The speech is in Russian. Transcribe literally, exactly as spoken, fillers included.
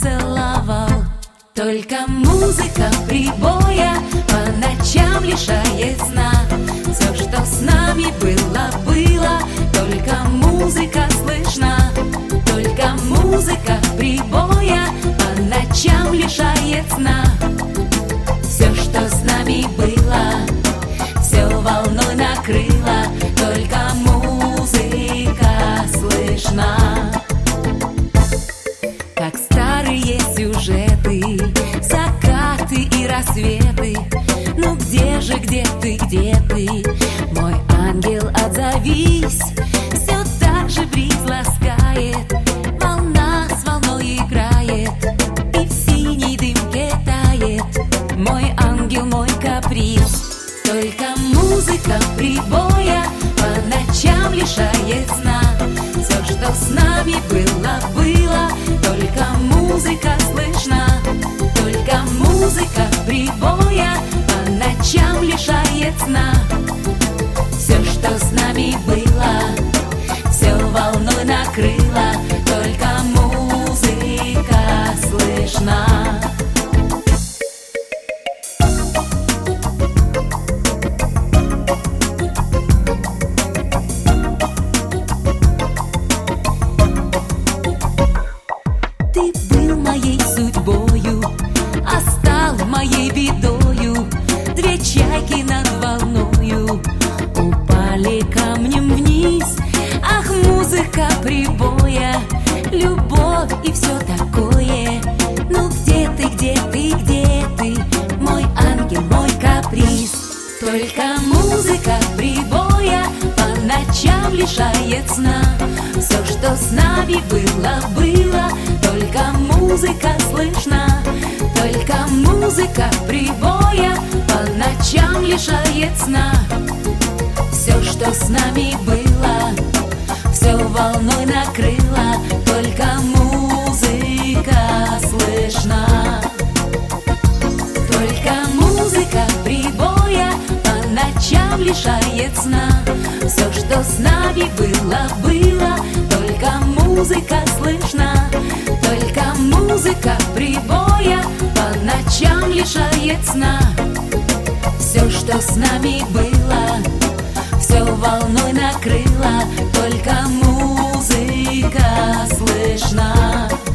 целовал. Только музыка прибоя по ночам лишает сна. Все, что с нами было, было, только музыка слышна. Только музыка прибоя по ночам лишает сна. Все, что с нами было, все волной накрыло, только музыка слышна. Как старые сюжеты, закаты и рассветы. Ну где же, где ты, где ты, мой ангел, отзовись. Все так же бриз ласкает, волна с волной играет, и в синей дымке тает мой ангел, мой каприз. Только музыка прибоя по ночам лишает сна. Все, что с нами было, было, только музыка слышна. Только музыка прибоя по ночам лишает сна. Все, что с нами было, все волной накрыло, только музыка слышна. Ты был моей судьбою, а стал моей бедою. Две чайки над волною упали камнем вниз. Ах, музыка прибоя, любовь и все такое. Ну где ты, где ты, где ты, мой ангел, мой каприз. Только музыка прибоя по ночам лишает сна. Все, что с нами было, было, только музыка слышна. Только музыка прибоя по ночам лишает сна. Все, что с нами было, все волной накрыло, только музыка слышна. Только музыка прибоя по ночам лишает сна. Все, что с нами было, было, только музыка слышна. Только музыка прибоя по ночам лишает сна. Все, что с нами было, все волной накрыло, только музыка слышна.